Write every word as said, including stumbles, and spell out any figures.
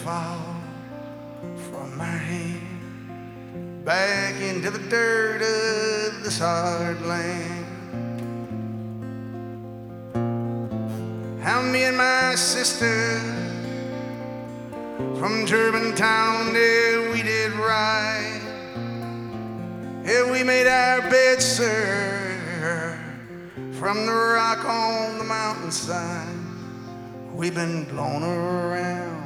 fall from my hand back into the dirt of this hard land. How me and my sister from Germantown, yeah, we did right. Yeah, we made our bed, sir, from the rock on the mountainside. We've been blown around